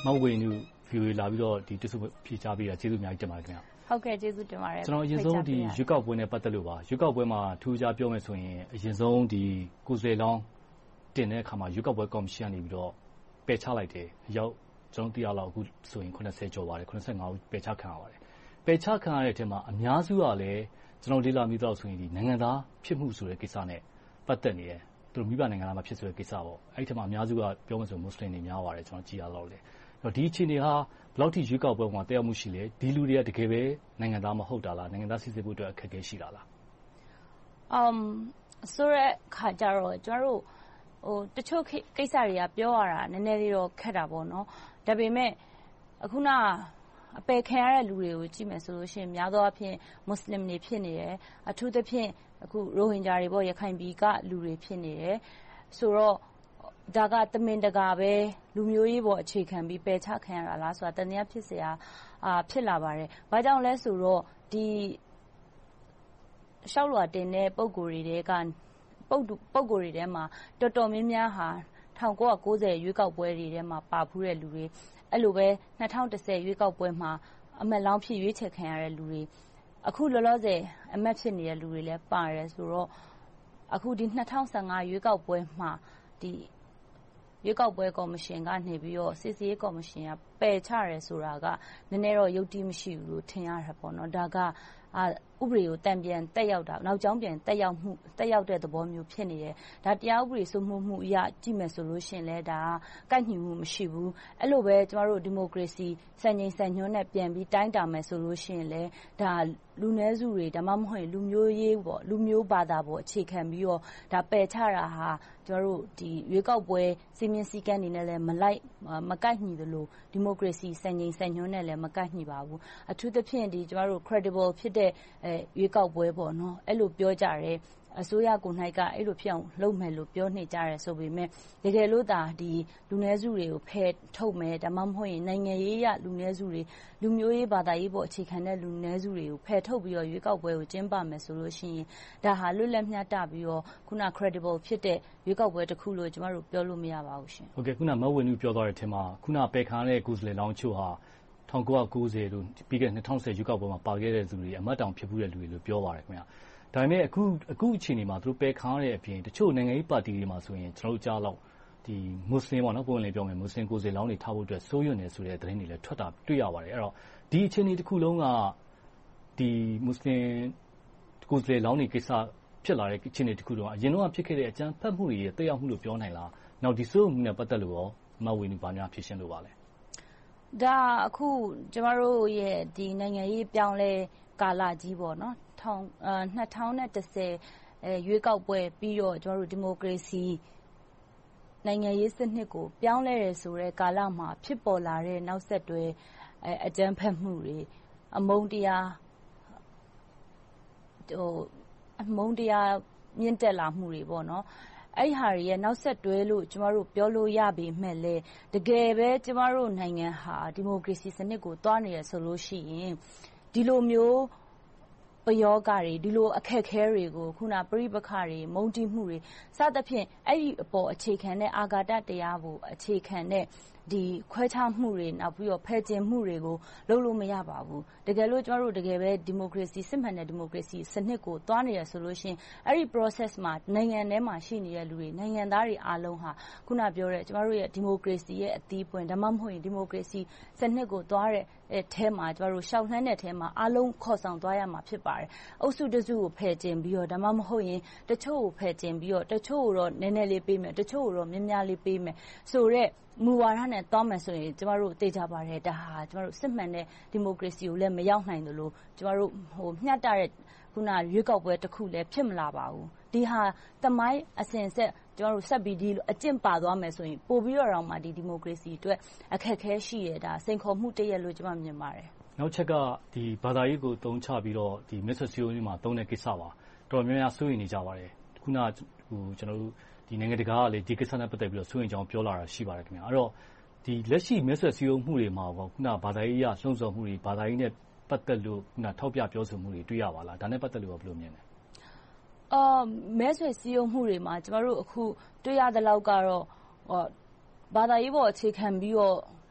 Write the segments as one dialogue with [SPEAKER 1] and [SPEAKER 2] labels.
[SPEAKER 1] ဝေနု VOA လာပြီးတော့တက်ဆုံဖြေကြားပေးတာကျေးဇူးအများကြီးတင်ပါတယ်ခင်ဗျာ
[SPEAKER 2] ဟုတ်ကဲ့ကျေးဇူးတင်ပါတယ်
[SPEAKER 1] ကျွန်တော်အရင်ဆုံးဒီရွေးကောက်ပွဲနဲ့ပတ်သက်လို့ပါရွေးကောက်ပွဲမှာထူးခြားပြောမယ်ဆိုရင်အရင်ဆုံးဒီကိုယ်စားလှယ်လောင်းတင်တဲ့အခါမှာရွေးကောက်ပွဲကော်မရှင်ကနေပြီးတော့ပယ်ချလိုက်တယ်ရောက်ကျွန်တော်တရားလောက်အခုဆိုရင်80ကျော်ပါတယ်85ဦးပယ်ချခံရပါတယ်ပယ်ချခံရတဲ့အထက်မှာအများစုကလည်းကျွန်တော်လေ့လာမိတော့ဆိုရင်ဒီနိုင်ငံသားဖြစ်မှုဆိုတဲ့ကိစ္စနဲ့ပတ်သက်နေတယ်သူတို့မိဘနိုင်ငံသားမှာဖြစ်ဆိုတဲ့ကိစ္စပေါ့အဲ့ဒီထက်မှာအများစုကပြောမယ်ဆိုမွတ်စလင်တွေများပါတယ်ကျွန်တော်ကြည့်ရတော့လေဒီအခြေအနေဟာဘယ်လောက်ထိရွေးကောက်ပွဲမှာတက်ရောက်မှုရှိလဲဒီလူတွေကတကယ်ပဲနိုင်ငံသားမဟုတ်တာလားနိုင်ငံသားစစ်ဆေးဖို့အတွက်အခက်အခဲရှိတာလား
[SPEAKER 2] ဆိုတဲ့ခါကြတော့ကျွန်တော်တို့တချို့ကိစ္စတွေကပြောရတာနည်းနည်းလေးတော့ခက်တာပေါ့နော်ဒါပေမဲ့အခုနအပယ်ခံရတဲ့လူတွေကိုကြည့်မယ်ဆိုလို့ရှိရင်များသောအားဖြင့်မွတ်စလင်တွေဖြစ်နေတယ်အထူးသဖြင့်အခုရိုဟင်ဂျာတွေပေါ့ရခိုင်ပြည်ကလူတွေဖြစ်နေတယ်ဆိုတော့ဒါကတမင်တကာပဲလူမျိုးရေးပေါ်အခြေခံပြီးပယ်ချခံရတာလားဆိုတာတနည်းဖြစ်เสียဖြစ်လာပါတယ်။ဘာကြောင့်လဲဆိုတော့ဒီရှောက်လွှာတင်တဲ့ပုံကိုယ်တွေကပုံကိုယ်တွေထဲမှာတော်တော်များများဟာ1990ရွေးကောက်ပွဲတွေထဲမှာပါဖူးတဲ့လူတွေအဲ့လိုပဲ2010ရွေးကောက်ပွဲမှာအမတ်လောင်းဖြစ်ရွေးချယ်ခံရတဲ့လူတွေအခုလောလောဆယ်အမတ်ဖြစ်နေတဲ့လူတွေလည်းပါတယ်ဆိုတော့အခုဒီ2015ရွေးကောက်ပွဲမှာဒီရွေးကောက်ပွဲကော်မရှင်ကနေပြီးတော့စစ်ဆေးရေးကော်မရှင်ကပယ်ချရဲဆိုတာကနည်းနည်းတော့ယုတ်တိမရှိဘူးလို့ထင်ရတယ်ပေါ့နော်ဒါကဥပဒေကိုတံပြန်တက်ရောက်တာနောက်ကျောင်းပြန်တက်ရောက်တဲ့သဘောမျိုးဖြစ်နေတယ်ဒါတရားဥပဒေစိုးမိုးမှုအရကြည့်မယ်ဆိုလို့ရှိရင်လည်းဒါကကိုက်ညီမှုမရှိဘူးအဲ့လိုပဲကျမတို့ဒီမိုကရေစီစံချိန်စံညွှန်းနဲ့ပြန်ပြီးတိုင်းတာမယ်ဆိုလို့ရှိရင်လည်းဒါလူနည်းစုတွေဒါမှမဟုတ်လူမျိုးရေးပေါ့လူမျိုးဘာသာပေါ့အခြေခံပြီးတော့ဒါပယ်ချတာဟာကျမတို့ဒီရွေးကောက်ပွဲစီမင်းစည်းကမ်းတွေနဲ့လည်းမကိုက်ညီသလိုဒီမိုကရေစီစံချိန်စံညွှန်းနဲ့လည်းမကိုက်ညီပါဘူးအထူးသဖြင့်ဒီကျမတို့ credible ဖြစ်တဲ့ရွေးကောက်ပွဲပေါ့နော်အဲ့လိုပြောကြတယ်အစိုးရကိုနိုင်ကအဲ့လိုဖြစ်အောင်လုပ်မယ်လို့ပြောနေကြတယ်ဆိုပေမဲ့တကယ်လို့ဒါဒီလူနည်းစုတွေကိုဖယ်ထုတ်မယ်ဒါမှမဟုတ်ရင်နိုင်ငံရေးရလူနည်းစုတွေလူမျိုးရေးဘာသာရေးပေါ်အခြေခံတဲ့လူနည်းစုတွေကိုဖယ်ထုတ်ပြီးတော့ရွေးကောက်ပွဲကိုကျင်းပမယ်ဆိုလို့ရှိရင်ဒါဟာလွတ်လပ်မျှတပြီးတော့ခုန credible ဖြစ်တဲ့ရွေးကောက်ပွဲတစ်ခုလို့ကျမတို့ပြောလို့မရပါဘူးရှင်
[SPEAKER 1] ဟုတ်ကဲ့ခုနမဝင်းဦးပြောသွားတဲ့အထက်မှာခုနပယ်ခံရတဲ့ကိုယ်စားလှယ်လောင်းချို့ဟာ1990တို့ပြီးခဲ့တဲ့2010ရွေးကောက်ပွဲမှာပါခဲ့တဲ့သူတွေအမတ်တောင်ဖြစ်မှုတဲ့လူတွေလို့ပြောပါတယ်ခင်ဗျာဒါပေမဲ့အခုအခြေအနေမှာသူတို့ပယ်ခံရတဲ့အပြင်တချို့နိုင်ငံရေးပါတီတွေမှာဆိုရင်ကျွန်တော်တို့ကြားလောက်ဒီမွတ်စလင်ပေါ့နော်ပုံမှန်လေးပြောမယ်မွတ်စလင်ကိုယ်စားလောင်းတွေထားဖို့အတွက်စိုးရွံ့နေဆိုတဲ့သတင်းတွေလည်းထွက်တာတွေ့ရပါတယ်အဲ့တော့ဒီအခြေအနေတစ်ခုလုံးကဒီမွတ်စလင်ကိုယ်စားလောင်းတွေကိစ္စဖြစ်လာတဲ့အခြေအနေတစ်ခုလုံးကအရင်တော့ဖြစ်ခဲ့တဲ့အကြမ်းဖက်မှုတွေရဲ့တက်ရောက်မှုလို့ပြောနိုင်လားနောက်ဒီစိုးမှုနဲ့ပတ်သက်လို့ရောမဝေနူဘာများဖြစ်ရှင်းလို့ပါလဲ
[SPEAKER 2] ဒါအခုကျမတို့ရဲ့ဒီနိုင်ငံရေးပြောင်းလဲကာလကြီးပေါ့နော်2010ရွေးကောက်ပွဲပြီးတော့ကျမတို့ဒီမိုကရေစီနိုင်ငံရေးစနစ်ကိုပြောင်းလဲရဆိုတဲ့ကာလမှာဖြစ်ပေါ်လာတဲ့နောက်ဆက်တွဲအကြမ်းဖက်မှုတွေအမုန်းတရားမြင့်တက်လာမှုတွေပေါ့နော်အဲ့ဟာတွေရဲ့နောက်ဆက်တွဲလို့ကျမတို့ပြောလို့ရပေမဲ့လည်းတကယ်ပဲကျမတို့နိုင်ငံဟာဒီမိုကရေစီစနစ်ကိုတွားနေရဆိုလို့ရှိရင်ဒီလိုမျိုးပယောဂတွေဒီလိုအခက်ခဲတွေကိုခုနပရိပခတွေမုန်းတီးမှုတွေစသဖြင့်အဲ့ဒီအပေါ်အခြေခံတဲ့အာဃာတတရားကိုအခြေခံတဲ့ဒီခွဲခြားမှုတွေနောက်ပြီးတော့ဖယ်ကျင်မှုတွေကိုလုပ်လို့မရပါဘူးတကယ်လို့ကျမတို့တကယ်ပဲဒီမိုကရေစီစစ်မှန်တဲ့ဒီမိုကရေစီစနစ်ကိုတွားနေရဆိုလို့ရှိရင်အဲ့ဒီ process မှာနိုင်ငံထဲမှာရှိနေတဲ့လူတွေနိုင်ငံသားတွေအားလုံးဟာခုနပြောတဲ့ကျမတို့ရဲ့ဒီမိုကရေစီရဲ့အသီးပွင့်ဒါမှမဟုတ်ရင်ဒီမိုကရေစီစနစ်ကိုတွားတဲ့အထဲမှာကျမတို့ရှောက်လှမ်းတဲ့အထဲမှာအားလုံးခေါ်ဆောင်သွားရမှာဖြစ်ပါတယ်အုပ်စုတစုကိုဖယ်ကျင်ပြီးတော့ဒါမှမဟုတ်ရင်တချို့ကိုဖယ်ကျင်ပြီးတော့တချို့ကိုတော့နည်းနည်းလေးပေးမယ်တချို့ကိုတော့များများလေးပေးမယ်ဆိုတော့မူဝါဒနဲ့တောင်းမယ်ဆိုရင်ကျမတို့သိကြပါတယ်ဒါဟာကျမတို့စစ်မှန်တဲ့ဒီမိုကရေစီကိုလည်းမရောက်နိုင်သလိုကျမတို့မျှတတဲ့ခုနရွေးကောက်ပွဲတစ်ခုလည်းဖြစ်မလာပါဘူးဒီဟာတမိုင်းအစဉ်ဆက်ကျမတို့ဆက်ပြီးဒီအကျင့်ပါသွားမယ်ဆိုရင်ပို့ပြီးတော့မှဒီမိုကရေစီအတွက်အခက်အခဲရှိရတာစိန်ခေါ်မှုတရက်လို့ကျမမြင်ပါတယ်
[SPEAKER 1] နောက်ချက်ကဒီဘာသာရေးကိုတုံးချပြီးတော့ဒီမက်ဆေ့ချ်စီမှာတုံးတဲ့ကိစ္စပါတော်များများစိုးရိမ်နေကြပါတယ်ခုနကျွန်တော်တို့ဒီနိုင်ငံတကာကလေဒီကိစ္စနဲ့ပတ်သက်ပြီးတော့စိုးရိမ်ကြောင်းပြောလာတာရှိပါတယ်ခင်ဗျာအဲ့တော့ဒီလက်ရှိမက်ဆေ့ချ်စီမှုတွေမှာပေါ့ခုနဘာသာရေးရလှုံ့ဆော်မှုတွေဘာသာရေးနဲ့ပတ်သက်လို့ခုနထောက်ပြပြောဆိုမှုတွေတွေ့ရပါလားဒါနဲ့ပတ်သက်လို့ဘယ်လိုမြင်လဲ
[SPEAKER 2] မဲဆွယ်စည်းရုံးမှုတွေမှာကျမတို့အခုတွေ့ရတဲ့လောက်ကတော့ဘာသာရေးပေါ်အခြေခံပြီးတော့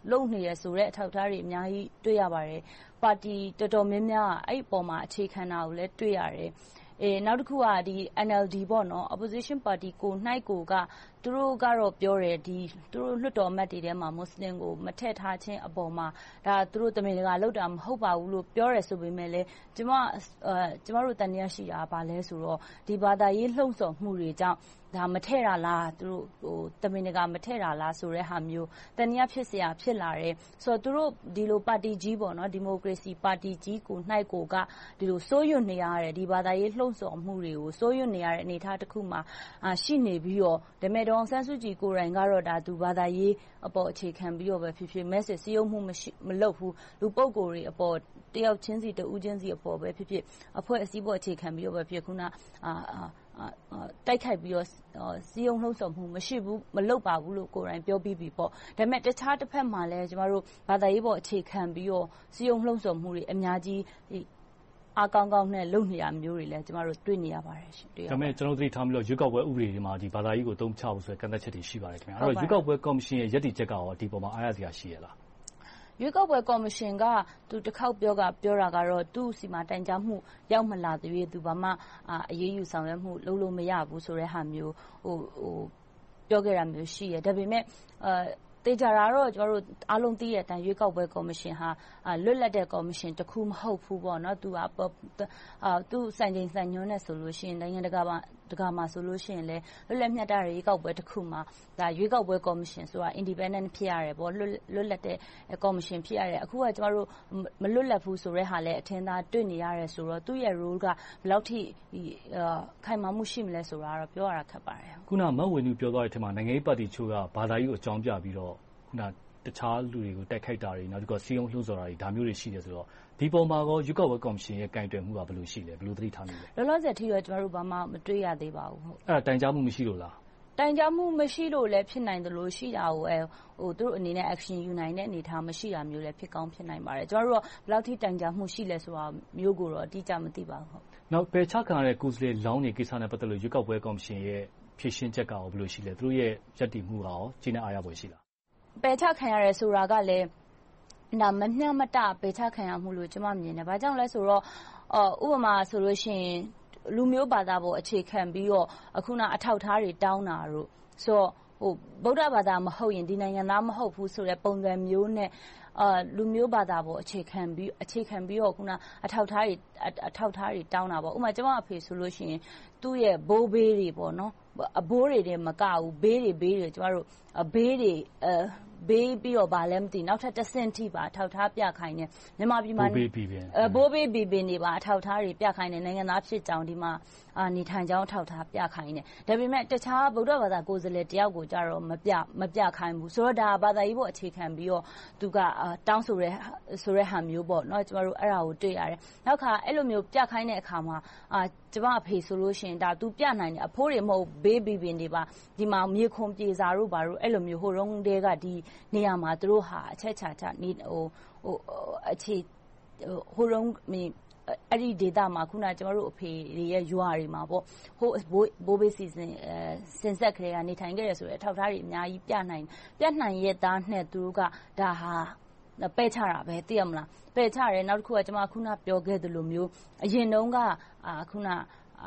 [SPEAKER 2] လုပ်နေရဆိုတဲ့အထောက်အထားတွေအများကြီးတွေ့ရပါတယ်။ပါတီတော်တော်များများကအဲ့ဒီအပေါ်မှာအခြေခံတာကိုလည်းတွေ့ရတယ်။နောက်တစ်ခုကNLD ပေါ့နော် Opposition Party ကိုယ်၌ကိုယ်ကသူတို့ကတော့ပြောတယ်သူတို့လွှတ်တော်အမတ်တွေထဲမှာမွတ်စလင်ကိုမထည့်ထားခြင်းအပေါ်မှာဒါသူတို့တမင်တကာလုပ်တာမဟုတ်ပါဘူးလို့ပြောတယ်ဆိုပေမဲ့လည်းကျမတို့တန်တရားရှိတာဘာလဲဆိုတော့ဒီဘာသာရေးလှုံ့ဆော်မှုတွေကြောင့်ဒါမထည့်တာလားသူတို့တမင်တကာမထည့်တာလားဆိုတဲ့ဟာမျိုးတန်တရားဖြစ်เสียဖြစ်လာတယ်ဆိုတော့သူတို့ဒီလိုပါတီကြီးပေါ့နော်ဒီမိုကရေစီပါတီကြီးကို၌ကိုကဒီလိုစိုးရွံ့နေရတယ်ဒီဘာသာရေးလှုံ့ဆော်မှုတွေကိုစိုးရွံ့နေရတဲ့အနေအထားတစ်ခုမှာရှိနေပြီးတော့ဒါမဲ့ဒေါ်အောင်ဆန်းစုကြည်ကိုယ်တိုင်ကတော့ဒါသူဘာသာရေးအပေါ်အခြေခံပြီးတော့ပဲဖြစ်ဖြစ် message စည်းရုံးမှုမလုပ်ဘူးလူပုဂ္ဂိုလ်တွေအပေါ်တယောက်ချင်းစီတဦးချင်းစီအပေါ်ပဲဖြစ်ဖြစ်အဖွဲ့အစည်းပေါ်အခြေခံပြီးတော့ပဲဖြစ်ခုနတိုက်ခိုက်ပြီးတော့စီယုံလှုံ့ဆော်မှုမရှိဘူးမလုပ်ပါဘူးလို့ကိုယ်တိုင်ပြောပြီးပြီပေါ့ဒါပေမဲ့တခြားတစ်ဖက်မှာလည်းကျမတို့ဘာသာရေးပေါ်အခြေခံပြီးတော့စီယုံလှုံ့ဆော်မှုတွေအများကြီးအားကောင်းကောင်းနဲ့လုပ်နေရမျိုးတွေလည်းကျမတို့တွေ့နေရပါတယ်ရှင်
[SPEAKER 1] ။ဒါပေမဲ့ကျွန်တော်တို့ထားပြီးတော့ရွေးကောက်ပွဲဥပဒေတွေမှာဒီဘာသာရေးကိုအသုံးချဖို့ဆိုတဲ့ကန့်သတ်ချက်တွေရှိပါတယ်ခင်ဗျာ။အဲ့တော့ရွေးကောက်ပွဲကော်မရှင်ရဲ့ရည်တည်ချက်ကရောဒီပေါ်မှာအားရစရာရှိရလား
[SPEAKER 2] ။ရွေးကောက်ပွဲကော်မရှင်ကသူတစ်ခေါက်ပြောတာကတော့သူ့စီမှာတိုင်ကြားမှုရောက်မလာသေး၍သူဘာမှအရေးယူဆောင်ရွက်မှုလုပ်လို့မရဘူးဆိုတဲ့ဟာမျိုးပြောခဲ့တာမျိုးရှိရ။ဒါပေမဲ့တေချာတာတော့ကျမတို့အားလုံးသိတဲ့အတိုင်းရွေးကောက်ပွဲကော်မရှင်ဟာလွတ်လပ်တဲ့ကော်မရှင်တစ်ခုမဟုတ်ဘူးပေါ့နော်သူစံချိန်စံညွှန်းနဲ့ဆိုလို့ရှိရင်နိုင်ငံတကာမှာဆိုလို့ရှိရင်လည်းလွတ်လပ်မျှတတဲ့ရွေးကောက်ပွဲတစ်ခုမှာဒါရွေးကောက်ပွဲကော်မရှင်ဆိုတာ independent ဖြစ်ရတယ်ပေါ့လွတ်လပ်တဲ့ကော်မရှင်ဖြစ်ရတယ်အခုကကျမတို့မလွတ်လပ်ဘူးဆိုတဲ့ဟာလည်းအထင်သာတွေ့နေရတယ်ဆိုတော့သူ့ရဲ့ role ကဘယ်လောက်ထိခိုင်မာမှုရှိမလဲဆိုတာတော့ပြောရတာခက်ပါတယ်
[SPEAKER 1] ခုနမဝင်းသူပြောသွားတဲ့အထက်မှာနိုင်ငံရေးပါတီချို့ကဘာသာရေးကိုအကြောင်းပြပြီးတော့ခုနတခြားလူတွေကိုတိုက်ခိုက်တာတွေနောက်တစ်ခါစီယုံလှုံ့ဆော်တာတွေဒါမျိုးတွေရှိတယ်ဆိုတော့ဒီပုံမှာရောရွေးကောက်ပွဲကော်မရှင်ရဲ့ကင်တွယ်မှုကဘယ်လိုရှိလဲဘယ်လိုသတိထားနေလဲ
[SPEAKER 2] လောလောဆယ်ထိတော့ကျမတို့ဘာမှမတွေ့ရသေးပါဘူး
[SPEAKER 1] ဟုတ်အဲ့ဒါတိုင်ကြားမှုမရှိလို့လား
[SPEAKER 2] တိုင်ကြားမှုမရှိလို့လည်းဖြစ်နိုင်တယ်လို့ရှိတာကိုသူတို့အနေနဲ့ action ယူနိုင်တဲ့အနေအထားမရှိတာမျိုးလည်းဖြစ်ကောင်းဖြစ်နိုင်ပါတယ်ကျမတို့ကဘယ်လောက်ထိတိုင်ကြားမှုရှိလဲဆိုတာမျိုးကိုတော့အတိအကျမသိပါဘူးဟုတ်
[SPEAKER 1] နောက်ပယ်ချခံရတဲ့ကိုယ်စားလှယ်လောင်းတွေကိစ္စနဲ့ပတ်သက်လို့ရွေးကောက်ပွဲကော်မရှင်ရဲ့ဖြေရှင်းချက်ကရောဘယ်လိုရှိလဲသူတို့ရဲ့ယက်တီမှုကရောကျင်းတဲ့အားရပွဲရှိလား
[SPEAKER 2] ပယ်ချခံရတယ်ဆိုတာကလည်းဒါမမျှမတပယ်ချခံရမှုလို့ကျမမြင်တယ်။ဘာကြောင့်လဲဆိုတော့ဥပမာဆိုလို့ရှိရင်လူမျိုးဘာသာပေါ်အခြေခံပြီးတော့အခုနအထောက်ထားတွေတောင်းတာတို့ဆိုတော့ဗုဒ္ဓဘာသာမဟုတ်ရင်ဒီနိုင်ငံသားမဟုတ်ဘူးဆိုတဲ့ပုံစံမျိုးနဲ့လူမျိုးဘာသာပေါ်အခြေခံပြီးတော့ခုနအထောက်ထားတွေတောင်းတာပေါ့ဥပမာကျမအဖေဆိုလို့ရှိရင်သူ့ရဲ့ဘိုးဘေးတွေပေါ့နော်အဘိုးတွေတည်းမကဘူးဘေးတွေကျမတို့ဘေးတွေဘေးပြီးတော့ဗာလဲမသိနောက်ထပ်တစ်ဆင့်ထိပါထောက်ထားပြခိုင်းတယ်မြန်မာပြည်မှာဘိုးဘေးဘီနေပါအထောက်ထားတွေပြခိုင်းတယ်နိုင်ငံသားဖြစ်ကြောင်းဒီမှာနေထိုင်ကြောင်းထောက်ထားပြခိုင်းတယ်ဒါပေမဲ့တခြားဗုဒ္ဓဘာသာကိုယ်စားလှယ်တယောက်ကိုကြတော့မပြခိုင်းဘူးဆိုတော့ဒါဘာသာရေးပေါ်အခြေခံပြီးတော့သူကတောင်းဆိုတဲ့ဟာမျိုးပေါ့เนาะကျမတို့အဲ့ဒါကိုတွေ့ရတယ်နောက်ခါအဲ့လိုမျိုးပြခိုင်းတဲ့အခါမှာကျမအဖေဆိုလို့ရှိရင်ဒါသူပြနိုင်တယ်အဖိုးတွေမဟုတ်ဘေးဘီဘင်တွေပါဒီမှာမြေခွန်ပြေစာတို့ဘာတို့အဲ့လိုမျိုးဟိုတုန်းတည်းကဒီနေရာမှာသူတို့ဟာအချက်ချာချနေအခြေဟိုတုန်းအဲ့ဒီဒေတာမှာခုနကျမတို့အဖေတွေရဲ့ရွာတွေမှာပေါ့ဟိုဘိုးဘေးစီစင်ဆက်ခရေကနေထိုင်ခဲ့ရဆိုတဲ့အထောက်ထားတွေအများကြီးပြနိုင်ရဲ့သားနဲ့သူတို့ကဒါဟာပယ်ချတာပဲသိရမလားပယ်ချတယ်နောက်တစ်ခုကကျမခုနပြောခဲ့သလိုမျိုးအရင်တုန်းကခုန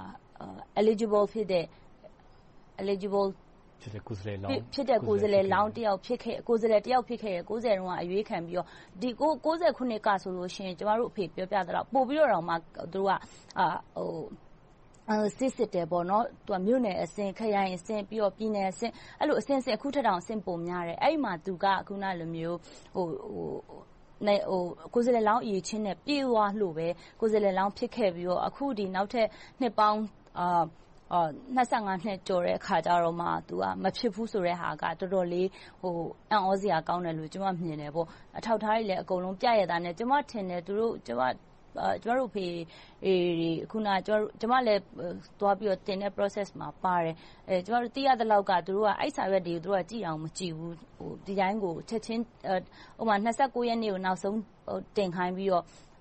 [SPEAKER 2] eligible ဖြစ်တဲ့ကိုယ်စားလှယ်လောင်းတယောက်ဖြစ်ခဲ့ကိုယ်စားလှယ်တယောက်ဖြစ်ခဲ့90တုန်းကအရွေးခံပြီးတော့ဒီ90ခုနှစ်ကဆိုလို့ရှိရင်ကျမတို့အဖေပြောပြတော့ပို့ပြီးတော့မှသူတို့ကစစ်တယ်ပေါ့နော်သူကမြို့နယ်အဆင့်ခရိုင်အဆင့်ပြီးတော့ပြည်နယ်အဆင့်အဲ့လိုအဆင့်အခုထက်တောင်အဆင့်ပုံများတယ်အဲ့ဒီမှာသူကခုနလိုမျိုးကိုယ်စားလှယ်လောင်းအရေးချင်းနဲ့ပြေးသွားလို့ပဲကိုယ်စားလှယ်လောင်းဖြစ်ခဲ့ပြီးတော့အခုဒီနောက်ထပ်နှစ်ပေါင်း25နှစ်ကျော်တဲ့အခါကျတော့မှသူကမဖြစ်ဘူးဆိုတဲ့ဟာကတော်တော်လေးအံ့ဩစရာကောင်းတယ်လို့ကျွန်မမြင်တယ်ပေါ့အထောက်ထားတွေလည်းအကုန်လုံးပြရတာနဲ့ကျွန်မထင်တယ်သူတို့ကျွန်တော်တို့ဖေခုနကျွန်မလည်းသွားပြီးတော့တင်တဲ့ process မှာပါတယ်ကျွန်တော်တို့သိရတဲ့လောက်ကသူတို့ကအဲ့စာရွက်တွေကိုသူတို့ကကြည့်အောင်မကြည့်ဘူးဒီတိုင်းကိုချက်ချင်းဥပမာ29ရက်နေ့ကိုနောက်ဆုံးတင်ခိုင်းပြီးတော့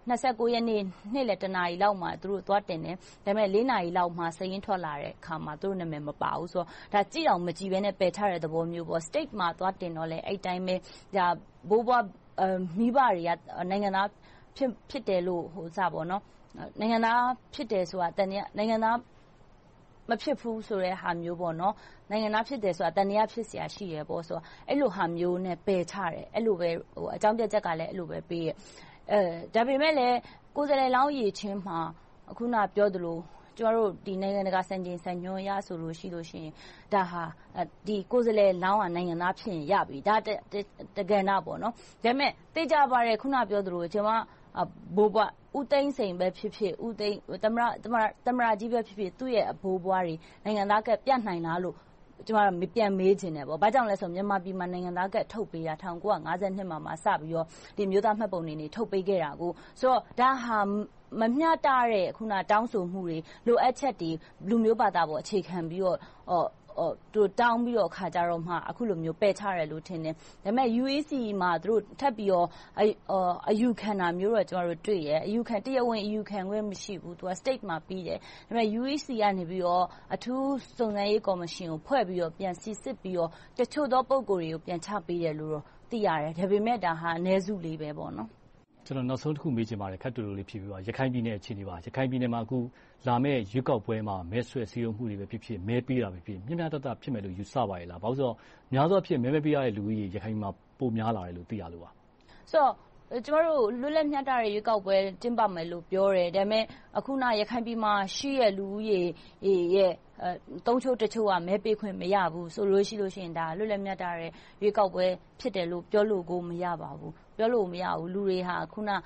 [SPEAKER 2] 29 ရက်နေ့နေ့လယ်1 နာရီလောက်မှာသူတို့သွားတင်တယ်။ဒါပေမဲ့ 4 နာရီလောက်မှာစာရင်းထွက်လာတဲ့အခါမှာသူတို့နာမည်မပါဘူးဆိုတော့ဒါကြည့်အောင်မကြည့်ဘဲနဲ့ပယ်ချတဲ့သဘောမျိုးပေါ့။ State မှာသွားတင်တော့လဲအဲ့တိုင်းပဲဘိုးဘွားမိဘတွေကနိုင်ငံသားဖြစ်တယ်လို့နိုင်ငံသားဖြစ်တယ်ဆိုတာနိုင်ငံသားမဖြစ်ဘူးဆိုတဲ့ဟာမျိုးပေါ့နော်။နိုင်ငံသားဖြစ်တယ်ဆိုတာတန်တရားဖြစ်เสียရှိရပေါ့ဆိုတော့အဲ့လိုဟာမျိုးနဲ့ပယ်ချတယ်။အဲ့လိုပဲအကြောင်းပြချက်ကလည်းအဲ့လိုပဲပေးရဲ့။ဒါပေမဲ့လည်းကိုယ်စားလှယ်လောင်းရည်ချင်းမှာအခုနပြောသလိုကျမတို့ဒီနိုင်ငံတကာစံချိန်စံညွှန်းရဆိုလို့ရှိရင်ဒါဟာဒီကိုယ်စားလှယ်လောင်းကနိုင်ငံသားဖြစ်ရင်ရပြီဒါတကယ်နာပေါ့နော်။ဒါပေမဲ့သိကြပါရဲ့ခုနပြောသလိုကျွန်မဘိုးဘွားဦးသိန်းစိန်ပဲဖြစ်ဖြစ်ဦးသိန်းသမ္မတကြီးပဲဖြစ်ဖြစ်သူ့ရဲ့အဘိုးဘွားတွေနိုင်ငံသားကပြတ်နိုင်လားလို့ကျမတို့ပြန်မေးခြင်းတယ်ပေါ့။ဘာကြောင့်လဲဆိုမြန်မာပြည်မှာနိုင်ငံသားကထုတ်ပေးတာ1952မှာစပြီးတော့ဒီမျိုးသားမှတ်ပုံတွေထုတ်ပေးခဲ့တာကိုဆိုတော့ဒါဟာမမျှတတဲ့ခုနတောင်းဆိုမှုတွေလိုအပ်ချက်တွေလူမျိုးဘာသာပေါ်အခြေခံပြီးတော့သူတောင်းပြီးတော့ခါကြတော့မှအခုလိုမျိုးပယ်ချရတယ်လို့ထင်တယ်။ဒါပေမဲ့ UEC မှာသူတို့ထပ်ပြီးတော့အယူခံတာမျိုးတော့ကျမတို့တွေ့ရဲ့။တရားဝင်အယူခံခွင့်မရှိဘူး။သူက state မှာပြီးတယ်။ဒါပေမဲ့ UEC ကနေပြီးတော့အထူးစုံစမ်းရေးကော်မရှင်ကိုဖွဲ့ပြီးတော့ပြန်စစ်ပြီးတော့တချို့သောပုဂ္ဂိုလ်တွေကိုပြန်ချပေးတယ်လို့တော့သိရတယ်။ဒါပေမဲ့ဒါဟာအနည်းစုလေးပဲပေါ့နော်
[SPEAKER 1] ။ကျွန်တော်နောက်ဆုံးတစ်ခုမေးချင်ပါတယ်ခက်တူတူလေးဖြစ်ပြီးပါရခိုင်ပြည်နယ်အခြေအနေပါရခိုင်ပြည်နယ်မှာအခုလာမယ့်ရွေးကောက်ပွဲမှာမဲဆွယ်စည်းရုံးမှုတွေပဲဖြစ်ဖြစ်မဲပေးတာပဲဖြစ်မျှမျှတတဖြစ်မယ်လို့ယူဆပါရဲ့လားဘာလို့ဆိုတော့များသောအားဖြင့်မဲပေးရတဲ့လူကြီးရခိုင်မှာပိုများလာတယ်လို့သိရလို့ပါ
[SPEAKER 2] ဆိုတော့ကျမတို့လွတ်လပ်မျှတတဲ့ရွေးကောက်ပွဲကျင်းပမယ်လို့ပြောတယ်ဒါပေမဲ့အခုနရခိုင်ပြည်မှာရှိရဲ့လူဦးရေရဲ့သုံးချို့တချို့ကမဲပေးခွင့်မရဘူးဆိုလို့ရှိရင်ဒါလွတ်လပ်မျှတတဲ့ရွေးကောက်ပွဲဖြစ်တယ်လို့ပြောလို့ကိုမရပါဘူးပြောလို့မရဘူးလူတွေဟာခုန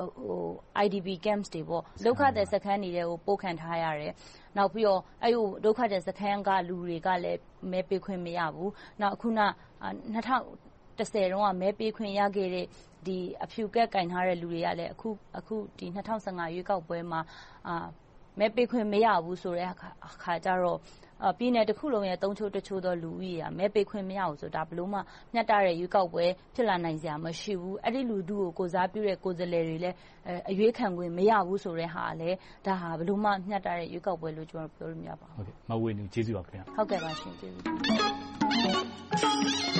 [SPEAKER 2] IDP camps တွေပေါ့ဒုက္ခသည်စခန်းတွေကိုပို့ခံထားရတယ်နောက်ပြီးတော့အဲ့ဒီဒုက္ခသည်စခန်းကလူတွေကလည်းမဲပေးခွင့်မရဘူးနောက်ခုန2010တုန်းကမဲပေးခွင့်ရခဲ့တဲ့ဒီအဖြူကက်ကင်ထားတဲ့လူတွေကလည်းအခုဒီ2015ရွေးကောက်ပွဲမှာမဲပေးခွင့်မရဘူးဆိုတဲ့အခါကျတော့ပြည်နယ်တစ်ခုလုံးရဲ့သုံးချို့တချို့သောလူဦးရေကမဲပေးခွင့်မရဘူးဆိုတာဘလို့မှမျှတတဲ့ရွေးကောက်ပွဲဖြစ်လာနိုင်စရာမရှိဘူးအဲ့ဒီလူထုကိုကိုစားပြုတဲ့ကိုယ်စားလှယ်တွေလည်းအရွေးခံခွင့်မရဘူးဆိုတဲ့ဟာလည်းဒါဟာဘလို့မှမျှတတဲ့ရွေးကောက်ပွဲလို့ကျွန်တော်ပြောလို့မရပါဘူး
[SPEAKER 1] ဟုတ်ကဲ့မဝေနူကျေးဇူးပါခင်ဗျာ
[SPEAKER 2] ဟုတ်ကဲ့ပါရှင်ကျေးဇူး